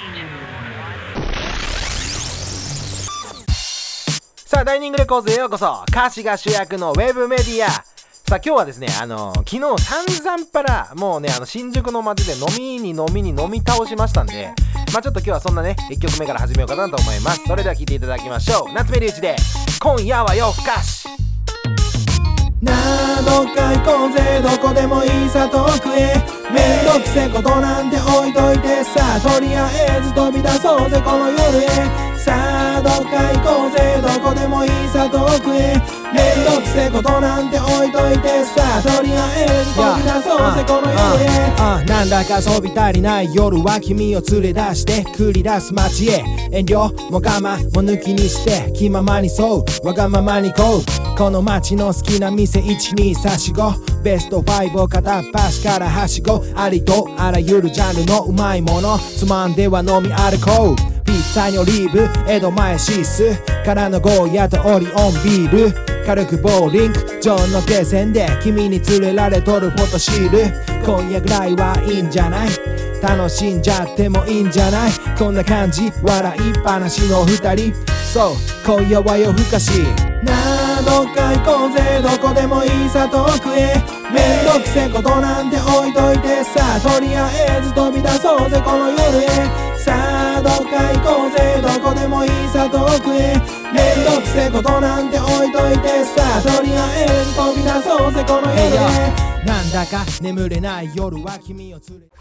さあダイニングレコーズへようこそ。歌詞が主役のウェブメディア。さあ今日はですね昨日散々パラもうね新宿の街で飲み倒しましたんで、ちょっと今日はそんなね1曲目から始めようかなと思います。それでは聴いていただきましょう。夏目隆一で今夜は夜更かし。 なあどっか行こうぜ、どこでもいいさ遠くへ。めんどくせことなんて置いといてさ、とりあえず飛び出そうぜこの夜へ。さあどっか行こうぜ、どこでもいいさ遠くへ。めんどくせことなんて置いといてさ、とりあえず飛び出そうぜこの夜へ。なんだか遊び足りない夜は君を連れ出して繰り出す街へ。遠慮も我慢も抜きにして気ままにそうわがままにこう。この街の好きな店 1,2,3,4,5 ベスト5を片っ端からはしご。ありとあらゆるジャンルのうまいものつまんでは飲み歩こう。ピッツァにオリーブ江戸前シースからのゴーヤとオリオンビール。軽くボーリング場のゲーセンで君に連れられとるフォトシール。今夜ぐらいはいいんじゃない、楽しんじゃってもいいんじゃない。こんな感じ笑いっぱなしの二人。そう今夜は夜更かし。なあどっか行こうぜ、どこでもいいさ遠くへ。めんどくせことなんて置いといてさ、とりあえず飛び出そうぜこの夜へ。さあどっか行こうぜ、どこでもいいさ遠くへ。めんどくせことなんて置いといてさ、とりあえず飛び出そうぜこの夜へ。なんだか眠れない夜は君を連れ。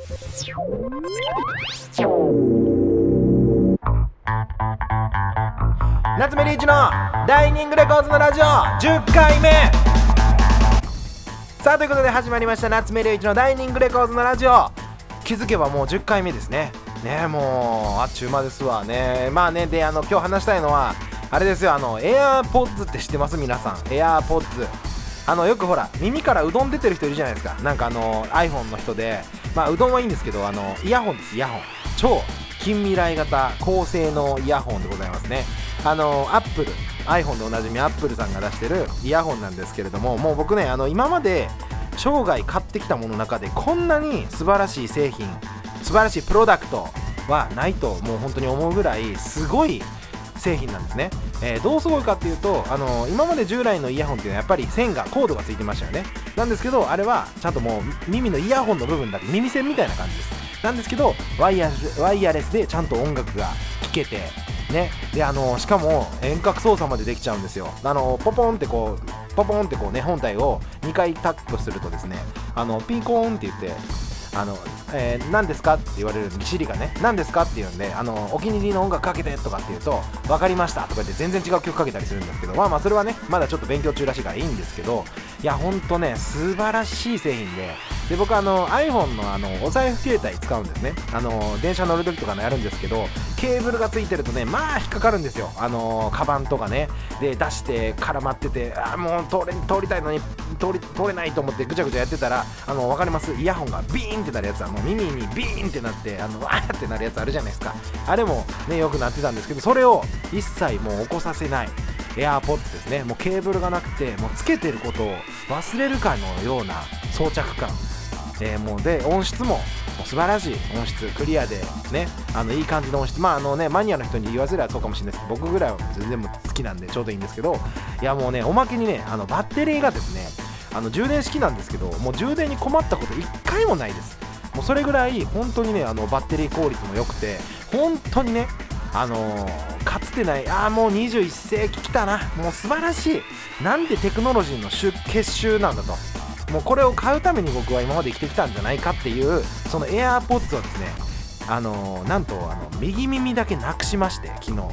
夏目リーチのダイニングレコーズのラジオ10回目。さあということで始まりました夏目リーチのダイニングレコーズのラジオ。気づけばもう10回目ですね。もうあっちゅう間ですわね。で今日話したいのはあれですよ。AirPods って知ってます？皆さん AirPods。よくほら耳からうどん出てる人いるじゃないですか。なんかiPhone の人でうどんはいいんですけどイヤホンです。イヤホン超近未来型高性能イヤホンでございますね。Apple iPhone でおなじみ Apple さんが出してるイヤホンなんですけれども、もう僕ね今まで生涯買ってきたものの中でこんなに素晴らしい製品素晴らしいプロダクトはないともう本当に思うぐらいすごい製品なんですね。どうすごいかっていうと今まで従来のイヤホンっていうのはやっぱり線がコードがついてましたよね。なんですけどあれはちゃんともう耳のイヤホンの部分だけ耳栓みたいな感じです。なんですけどワイヤレスでちゃんと音楽が聴けてね。でしかも遠隔操作までできちゃうんですよ。ポポンってこうね本体を2回タップするとですねピコーンって言って何ですかって言われるんで、シリがね何ですかって言うんでお気に入りの音楽かけてとかって言うと分かりましたとか言って全然違う曲かけたりするんですけど、それはねまだちょっと勉強中らしいからいいんですけど、いやほんとね素晴らしい製品で僕iPhone のお財布携帯使うんですね。電車乗る時とかのやるんですけどケーブルがついてるとね引っかかるんですよ。カバンとかねで出して絡まっててもう通りたいのに通れないと思ってぐちゃぐちゃやってたら分かります？イヤホンがビーンってなるやつはもう耳にビーンってなってわーってなるやつあるじゃないですか。あれもねよくなってたんですけど、それを一切もう起こさせないAirPods ですね。もうケーブルがなくてもうつけてることを忘れるかのような装着感、もうで音質も素晴らしい音質クリアでねいい感じの音質。マニアの人に言わせればそうかもしれないです。僕ぐらいは全然好きなんでちょうどいいんですけど、いやもうねおまけにねバッテリーがですね充電式なんですけどもう充電に困ったこと一回もないです。もうそれぐらい本当にねバッテリー効率も良くて本当にねかつてないもう21世紀来たな、もう素晴らしいなんてテクノロジーの結集なんだと。もうこれを買うために僕は今まで生きてきたんじゃないかっていうその AirPods はですねなんと右耳だけなくしまして昨日も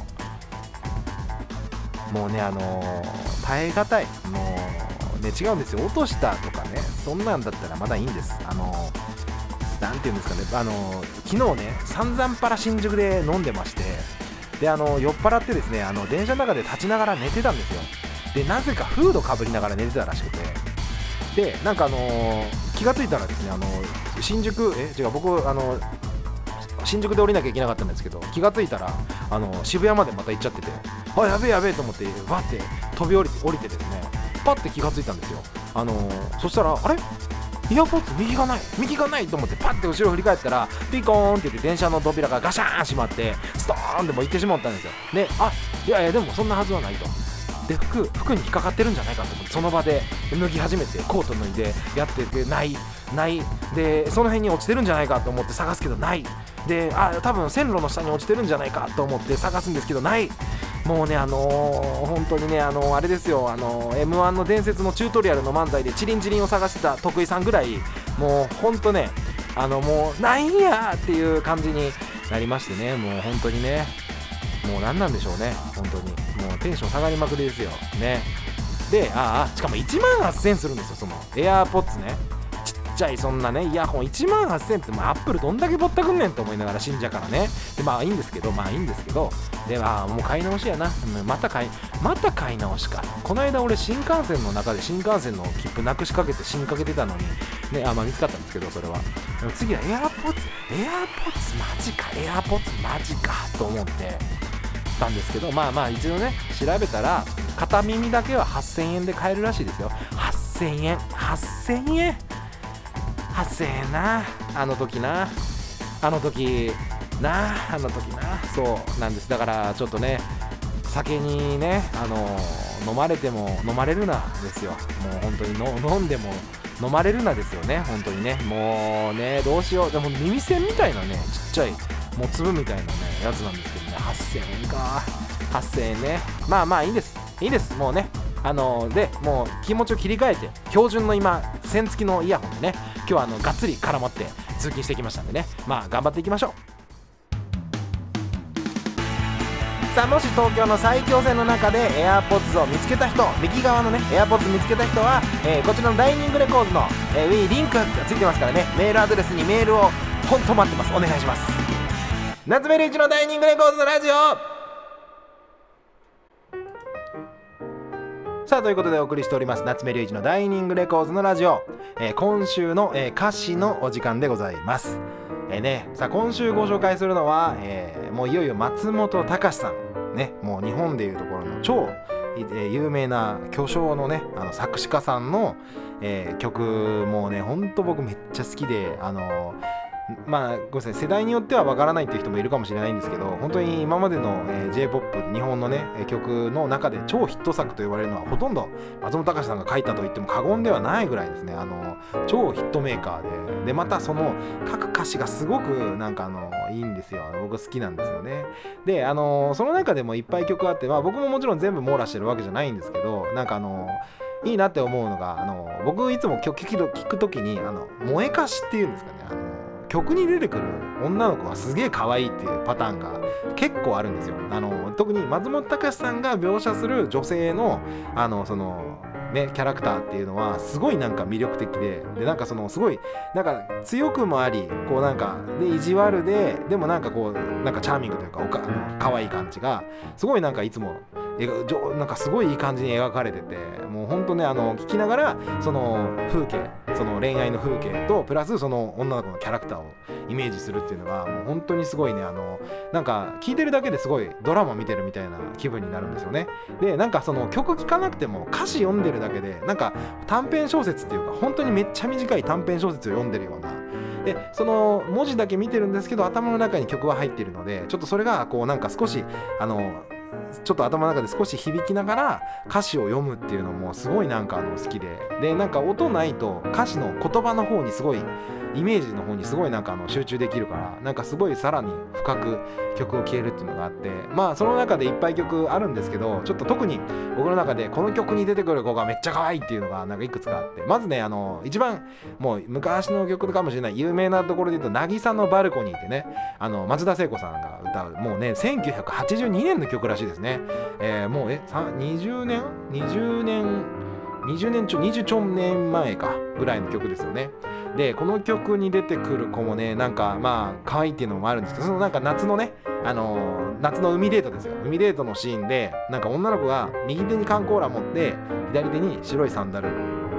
うね耐え難いもうね違うんですよ。落としたとかねそんなんだったらまだいいんです。なんていうんですかね昨日ね散々パラ新宿で飲んでましてで酔っ払ってですね電車の中で立ちながら寝てたんですよ。でなぜかフードかぶりながら寝てたらしくて、でなんか気がついたらですね新宿僕新宿で降りなきゃいけなかったんですけど気がついたら渋谷までまた行っちゃっててやべえと思ってわって飛び降りてですねパッて気がついたんですよ。そしたらあれイヤーポッツ右がないと思ってパッて後ろ振り返ったらピコーンって言って電車の扉がガシャーン閉まってストーンでも行ってしまったんですよ。で、いやでもそんなはずはないと。で服に引っかかってるんじゃないかと思ってその場で脱ぎ始めてコート脱いでやっててないで、その辺に落ちてるんじゃないかと思って探すけどないで、多分線路の下に落ちてるんじゃないかと思って探すんですけどない。もうね本当にねあれですよM1 の伝説のチュートリアルの漫才でチリンチリンを探してた徳井さんぐらいもう本当ねもうないんやっていう感じになりましてね、もう本当にねもう何なんでしょうね、本当にもうテンション下がりまくりですよね。でしかも18000円するんですよ、そのエアーポッツね、ちっちゃいそんなねイヤホン18000円ってもうアップルどんだけぼったくんねんと思いながら信者からね。でいいんですけどでもう買い直しやな、また買い直しか。この間俺新幹線の中で新幹線の切符なくしかけて新かけてたのにね、見つかったんですけど、それはでも次はエアーポッツマジかと思ってたんですけど、一度ね調べたら片耳だけは8000円で買えるらしいですよ。8000円な、あの時なそうなんです。だからちょっとね酒にね飲まれても飲まれるなですよ。もう本当に飲んでも飲まれるなですよね、本当にね。もうねどうしよう。でも耳栓みたいなねちっちゃいもう粒みたいなねやつなんですけどね、8000円か。8000円ね、いいですもうね。でもう気持ちを切り替えて標準の今線付きのイヤホンでね今日はがっつり絡まって通勤してきましたんでね、頑張っていきましょう。さあもし東京の埼京線の中で AirPods を見つけた人、右側のね AirPods 見つけた人は、こちらのダイニングレコーズの、上にリンクがついてますからね、メールアドレスにメールをほんと待ってます。お願いします。夏目隆一のダイニングレコーズのラジオ。さあということでお送りしております夏目隆一のダイニングレコーズのラジオ、今週の、歌詞のお時間でございます。さあ今週ご紹介するのは、もういよいよ松本隆さんね、もう日本でいうところの超、有名な巨匠のね作詞家さんの、曲もうねほんと僕めっちゃ好きでごめんなさい、世代によってはわからないっていう人もいるかもしれないんですけど、本当に今までの、J-POP 日本のね曲の中で超ヒット作と呼ばれるのはほとんど松本隆さんが書いたと言っても過言ではないぐらいですね。超ヒットメーカーでまたその各歌詞がすごくなんかいいんですよ。僕好きなんですよね。でその中でもいっぱい曲あって、僕ももちろん全部網羅してるわけじゃないんですけど、なんかいいなって思うのが僕いつも曲聞くときに萌え歌詞っていうんですかね、曲に出てくる女の子がすげえ可愛いっていうパターンが結構あるんですよ。特に松本隆さんが描写する女性のそのねキャラクターっていうのはすごいなんか魅力的でなんかそのすごいなんか強くもありこうなんかで意地悪でもなんかこうなんかチャーミングというか可愛い感じがすごいなんかいつもなんかすごいいい感じに描かれてて、もうほんとね聞きながらその風景、その恋愛の風景とプラスその女の子のキャラクターをイメージするっていうのがもう本当にすごいねなんか聞いてるだけですごいドラマ見てるみたいな気分になるんですよね。でなんかその曲聴かなくても歌詞読んでるだけでなんか短編小説っていうか本当にめっちゃ短い短編小説を読んでるようなでその文字だけ見てるんですけど頭の中に曲は入っているのでちょっとそれがこうなんか少しちょっと頭の中で少し響きながら歌詞を読むっていうのもすごいなんか好きでなんか音ないと歌詞の言葉の方にすごいイメージの方にすごいなんか集中できるからなんかすごいさらに深く曲を聴けるっていうのがあって、その中でいっぱい曲あるんですけどちょっと特に僕の中でこの曲に出てくる子がめっちゃ可愛いっていうのがなんかいくつかあって、まずね一番もう昔の曲かもしれない有名なところで言うと渚のバルコニーってね松田聖子さんが歌うもうね1982年の曲らしいですね。もう20ちょん年前かぐらいの曲ですよね。でこの曲に出てくる子もねなんか可愛いっていうのもあるんですけど、そのなんか夏のね夏の海デートですよ。海デートのシーンでなんか女の子が右手に缶コーラ持って左手に白いサンダル持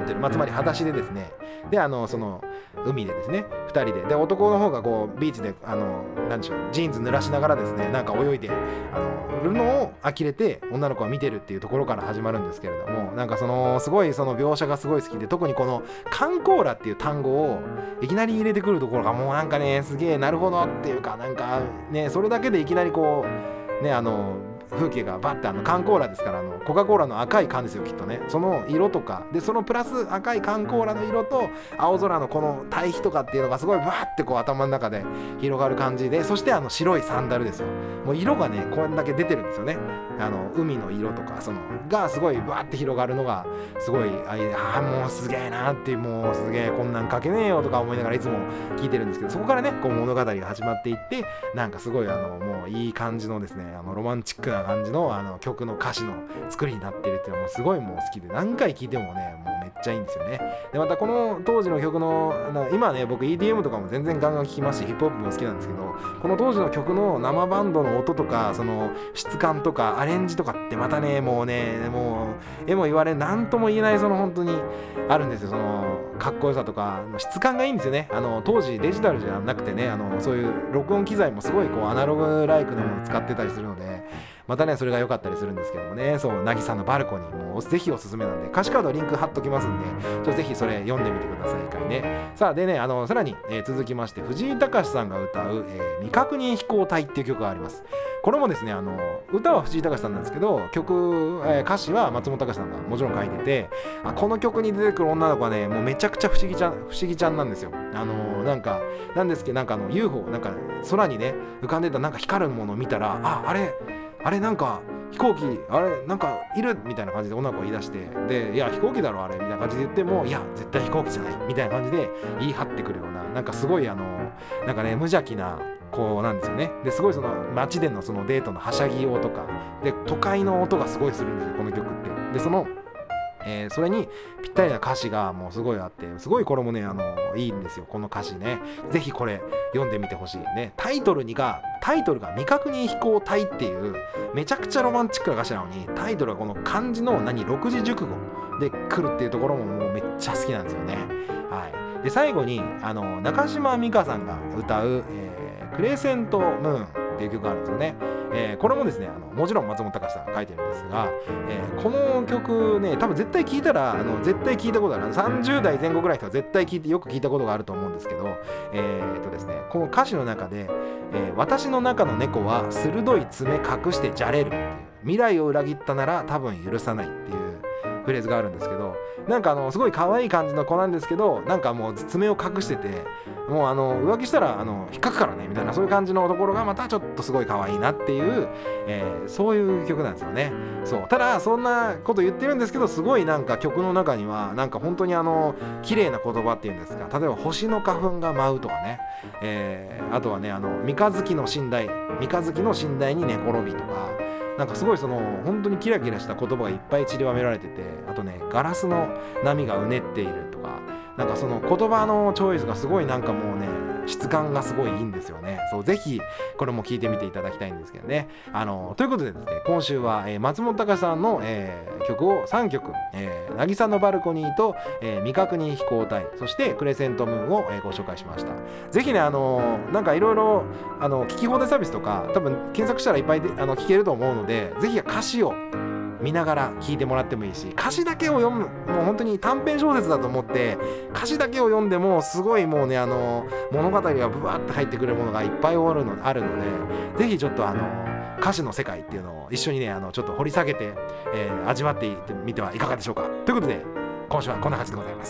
ってる、つまり裸足でですね、でその海でですね2人で男の方がこうビーチでなんでしょう、ジーンズ濡らしながらですねなんか泳いでるのを呆れて女の子が見てるっていうところから始まるんですけれども、なんかすごいその描写がすごい好きで、特にこのカンコーラっていう単語をいきなり入れてくるところがもうなんかねすげえなるほどっていうか、なんかねそれだけでいきなりこうね風景がバッてカンコーラですからコカ・コーラの赤い缶ですよきっとね、その色とかでそのプラス赤いカンコーラの色と青空のこの対比とかっていうのがすごいバーってこう頭の中で広がる感じで、そして白いサンダルですよ、もう色がねこんだけ出てるんですよね、海の色とかがすごいバーって広がるのがすごいもうすげえなっていう、もうすげえこんなん書けねえよとか思いながらいつも聞いてるんですけど、そこからねこう物語が始まっていって、なんかすごいもういい感じのですねロマンチックな感じの曲の歌詞の作りになってるっていうのもすごいもう好きで、何回聴いてもねもうめっちゃいいんですよね。でまたこの当時の曲の今ね僕 EDM とかも全然ガンガン聴きますしヒップホップも好きなんですけど、この当時の曲の生バンドの音とかその質感とかアレンジとかってまたねもう絵も言われ何とも言えない本当にあるんですよ、そのかっこよさとか質感がいいんですよね。当時デジタルじゃなくてねそういう録音機材もすごいこうアナログライクのものを使ってたりするので、またねそれが良かったりするんですけどもね、そうなぎさんのバルコニーもぜひおすすめなんで、歌詞カードリンク貼っときますんでぜひそれ読んでみてくださいかいね。さあでねさらに、続きまして藤井隆さんが歌う、未確認飛行隊っていう曲があります。これもですね歌は藤井隆さんなんですけど歌詞は松本隆さんがもちろん書いてて、この曲に出てくる女の子はねもうめちゃくちゃ不思議ちゃんなんですよ。なんですけどUFO 空にね浮かんでた光るものを見たらあれなんか飛行機なんかいるみたいな感じで女の子が言い出して、でいや飛行機だろあれみたいな感じで言っても、いや絶対飛行機じゃないみたいな感じで言い張ってくるような、すごい無邪気な子なんですよね。ですごい街でのデートのはしゃぎ音とかで都会の音がすごいするんですよこの曲って。でそれにぴったりな歌詞がもうすごいあって、すごいこれもねいいんですよこの歌詞ね。ぜひこれ読んでみてほしいね。タイトルが未確認飛行隊っていうめちゃくちゃロマンチックな歌詞なのに、タイトルがこの漢字の6字熟語で来るっていうところももうめっちゃ好きなんですよね。はい。で最後に中島美嘉さんが歌う、クレセントムーンっていう曲があるんですよね。これもですねもちろん松本隆さんが書いてるんですが、この曲ね多分絶対聞いたら絶対聞いたことある30代前後ぐらいの人は絶対よく聞いたことがあると思うんですけど、ですねこの歌詞の中で、私の中の猫は鋭い爪隠してじゃれるっていう、未来を裏切ったなら多分許さないっていうフレーズがあるんですけど、すごい可愛い感じの子なんですけど、もう爪を隠してて、もう浮気したら引っかくからねみたいな、そういう感じのところがまたちょっとすごい可愛いなっていう、そういう曲なんですよね。そうただそんなこと言ってるんですけど、すごい曲の中には本当に綺麗な言葉っていうんですか、例えば星の花粉が舞うとかね、あとはね三日月の寝台に寝転びとか、すごい本当にキラキラした言葉がいっぱい散りばめられてて、あとねガラスの波がうねっているとか、その言葉のチョイスがすごいもうね質感がすごいいいんですよね。そうぜひこれも聞いてみていただきたいんですけどね。ということでですね今週は、松本隆さんの、曲を3曲、渚のバルコニーと、未確認飛行隊、そしてクレセントムーンを、ご紹介しました。ぜひねいろいろ聞き放題サービスとか多分検索したらいっぱいで聞けると思うので、ぜひ歌詞を見ながら聞いてもらってもいいし、歌詞だけを読む、もう本当に短編小説だと思って歌詞だけを読んでもすごいもうね物語がブワーって入ってくるものがいっぱいあるので、ぜひちょっと歌詞の世界っていうのを一緒にねちょっと掘り下げて、味わってみてはいかがでしょうか。ということで今週はこんな感じでございます。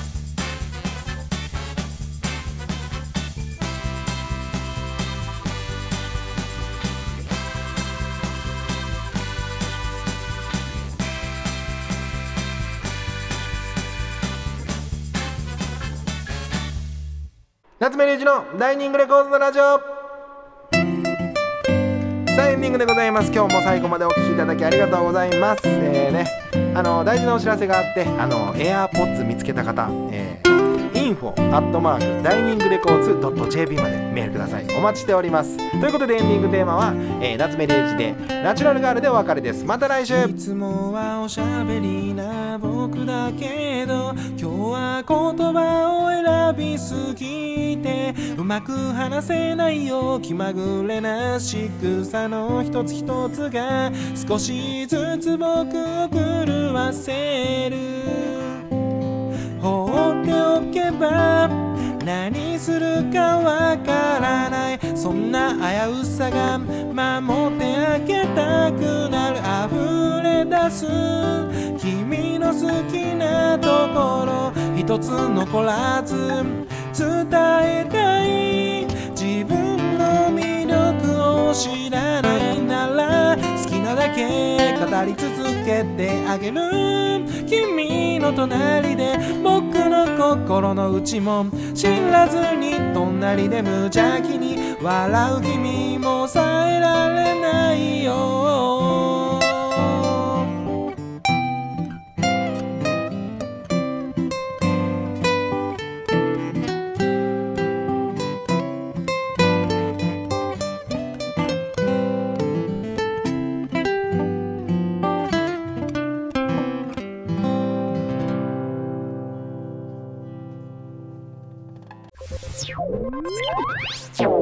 夏目隆一のダイニングレコードのラジオ、さあエンディングでございます。今日も最後までお聞きいただきありがとうございます。大事なお知らせがあってAirPods 見つけた方、イン info@ ダイニングレコーズ .jp までメールください。お待ちしております。ということでエンディングテーマは、夏メリエイジでナチュラルガールでお別れです。また来週。 いつもはおしゃべりな僕だけど、今日は言葉を選びすぎてうまく話せないよ。気まぐれな仕草の一つ一つが少しずつ僕を狂わせる。放っておけば何するかわからない、そんな危うさが守ってあげたくなる。溢れ出す君の好きなところ一つ残らず伝えたい。自分の魅力を知らないなら好きなだけ語り続けてあげる。君の隣で僕の心の内も知らずに隣で無邪気に笑う君も抑えられないよ。 you